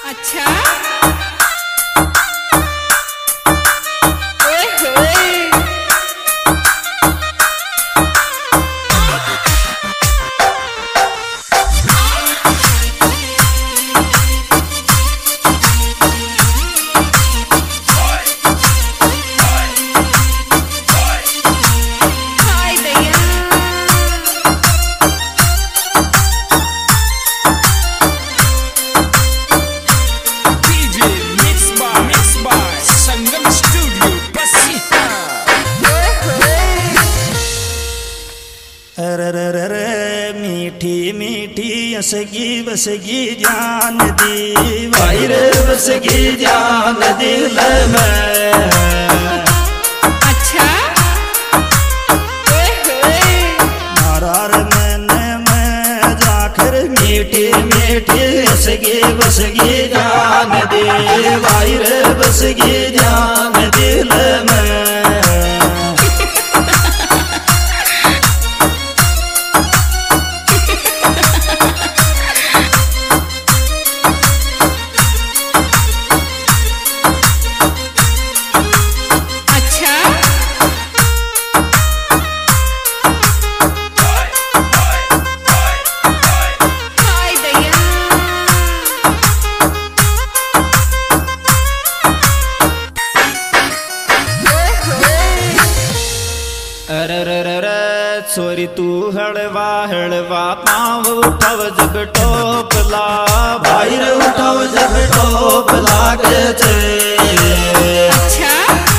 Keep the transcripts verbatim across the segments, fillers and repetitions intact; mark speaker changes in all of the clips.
Speaker 1: अच्छा ओए होए हाय दैया
Speaker 2: DJ mix by mix by Sangam studio Basiya.
Speaker 3: अरे रे रे रे मीठी मीठी असगी बसगी जान दी भाई रे बसगी जान दिल में।
Speaker 1: अच्छा ओए होए
Speaker 3: नारार मैंने मैं जाकर मीठी मीठी असगी बसगी जान दी भाई रे बसगी जान दिल में।
Speaker 1: अच्छा हाय दैया ओए होए
Speaker 3: अरे रे रे रे छोरी तू हड़वा हड़वा पाँव उठाव जब टोपला भाई रे उठाव जब टोपला के छे।
Speaker 1: अच्छा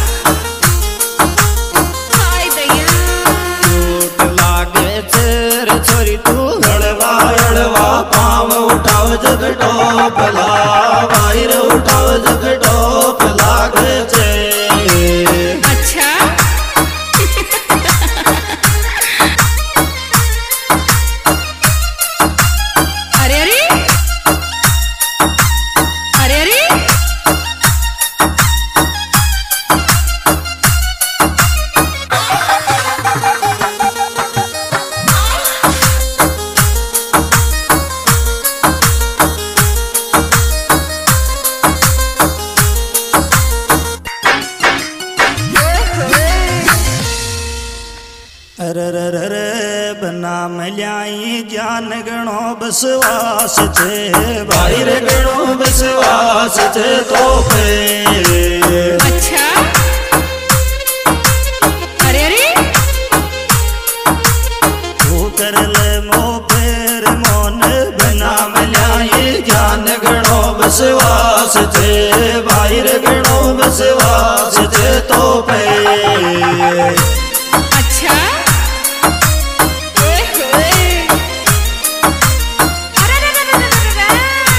Speaker 1: हाय दैया
Speaker 3: टूट लागे छे रे छोरी तू हड़वा हड़वा पाँव उठाव जब टोपला भाई रे उठाव जब टोपला के छे।
Speaker 1: अच्छा अरे अरे अरे अरे
Speaker 3: अरे रे रे रे बना मल्याई जान गणो बसवास छे भाई रे गणो बसवास छे तो पे।
Speaker 1: अच्छा अरे अरे
Speaker 3: तू कर ले मो पेर मोन बना मल्याई जान गणो बसवास छे भाई रे गणो बसवास छे तो पे।
Speaker 1: अच्छा ओए होए अरे रे रे रे रे रे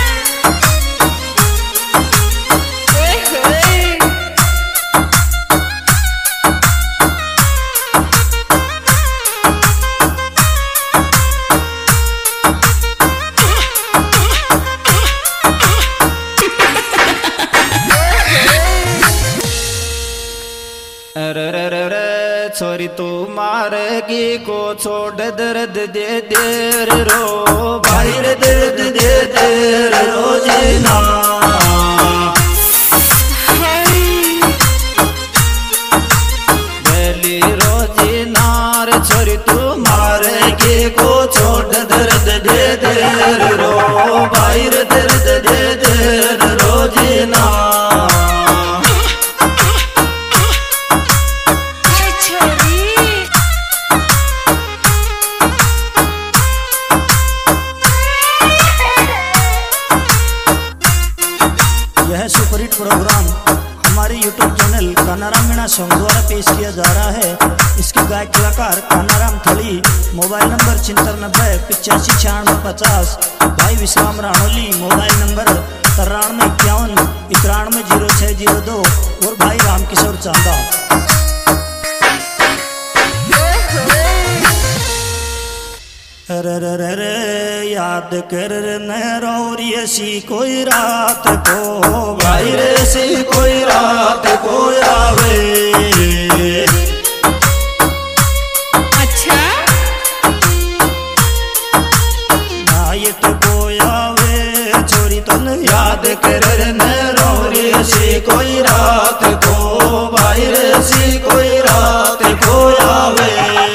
Speaker 1: ओए होए
Speaker 3: अरे रे रे रे छोरी तू मारेगी को छोड़ दर्द दे देर रो भाई रे दर्द दे देर रो जीना। बेली रोजी नार छोरी तू मारेगी को छोड़ दर्द दे देर रो भाई रे दर्द दे देर रो जीना।
Speaker 1: हाय छोरी
Speaker 3: यह सुपरहिट प्रोग्राम हमारे YouTube channel Kanaram Meena song द्वारा पेश किया जा रहा है। इसके गायक कलाकार कानाराम थली। मोबाइल नंबर छिहत्तर नब्बे पिचासी छियानवे पचास। भाई विश्राम राणोली मोबाइल नंबर तिरानवे इक्यावन इक्यानवे जीरो छः जीरो दो और भाई रामकिशोर चांदा। अरे रे रे रे याद कर नौरी ऐसी कोई रात को भाई रे सी कोई रात को आवे।
Speaker 1: अच्छा
Speaker 3: नाइट को आवे छोरी तन याद
Speaker 4: याद कर न रोरी सी कोई रात को भाई रे सी कोई रात को आवे।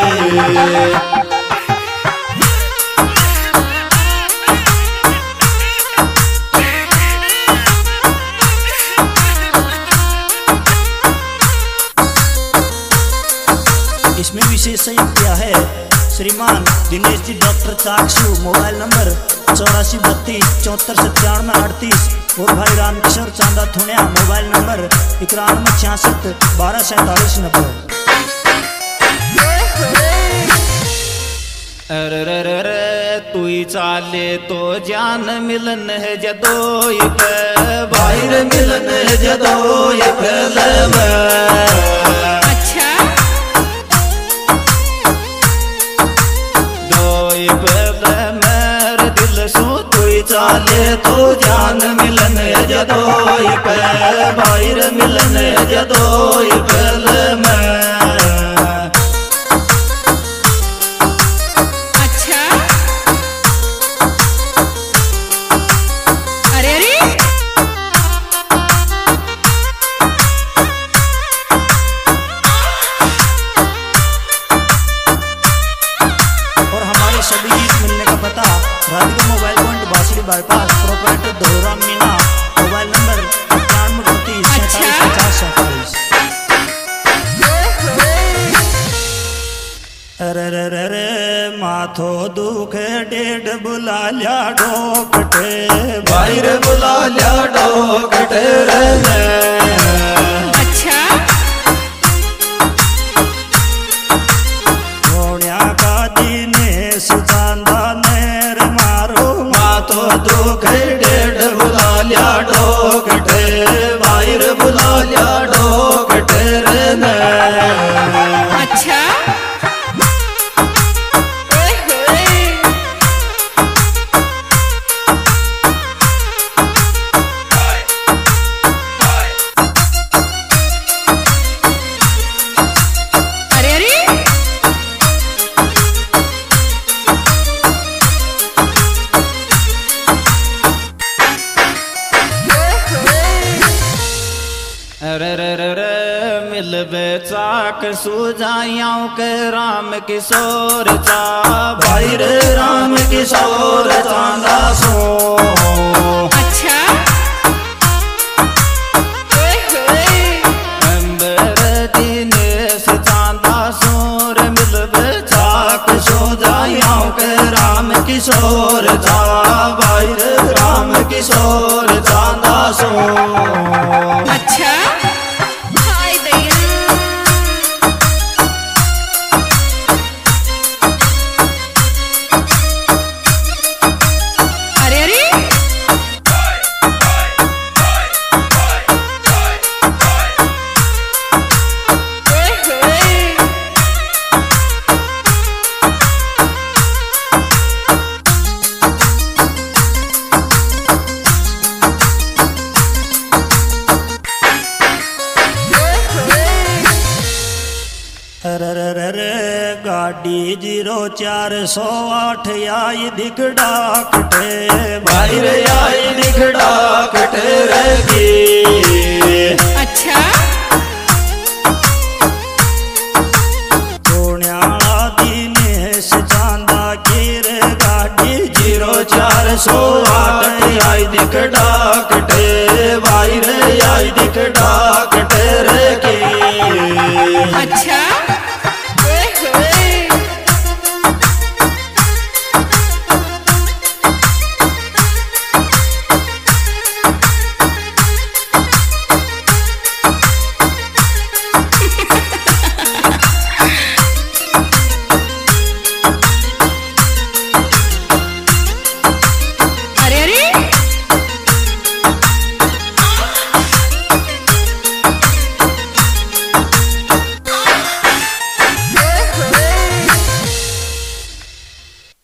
Speaker 3: इसमें विशेष सहयोग किया है श्रीमान Dinesh ji doctor Chaksu, mobile number चौरासी बत्तीस चौहत्तर सत्तानवे अड़तीस, और भाई रामकिशोर चांदा थुनिया, मोबाइल नंबर इक्यानवे छियासठ बारह सैंतालीस नब्बे।
Speaker 4: अरे तू चाले तो जान मिलन है जदोई पे भाई रे मिलन है जदोई पे
Speaker 1: अच्छा
Speaker 4: दोई पे मेरे दिल सो तू चाले तो जान मिलन है जदोई पे भाई रे मिलन है जदोई पे
Speaker 3: सभी गीत मिलने का पता Radhika mobile point Basri bypass, proprietor Dhoram Meena, mobile number इक्यानवे बत्तीस सैंतालीस पचास सैंतालीस। अरे रे रे रे माथो दुखे डेढ़ बुला लिया डोकटे
Speaker 4: भाई रे बुला लिया डोकटे रे दुख डेढ़ बुला लिया डोकटे भाई रे बुला लिया डोकटे रे न
Speaker 1: अच्छा
Speaker 4: रे रे रे रे मिलबे चाक सुजाइयाओं के राम किशोर चा भाई रे राम किशोर चांदा सो
Speaker 1: अच्छा
Speaker 4: दिनेश चांदा सोर मिलबे चाक सुजाइयाओं के राम किशोर चा भाई रे राम किशोर चांदा सो
Speaker 1: अच्छा
Speaker 3: गाड़ी जीरो चार सौ आठ आई दिख डाकटे
Speaker 4: भाई रे आई दिख डाकटे रहेगी
Speaker 1: अच्छा
Speaker 3: सोनियाला दिनेश चांदा की रे गाड़ी
Speaker 4: जीरो चार सौ आठ आई दिख डाकटे भाई रे आई दिख डाक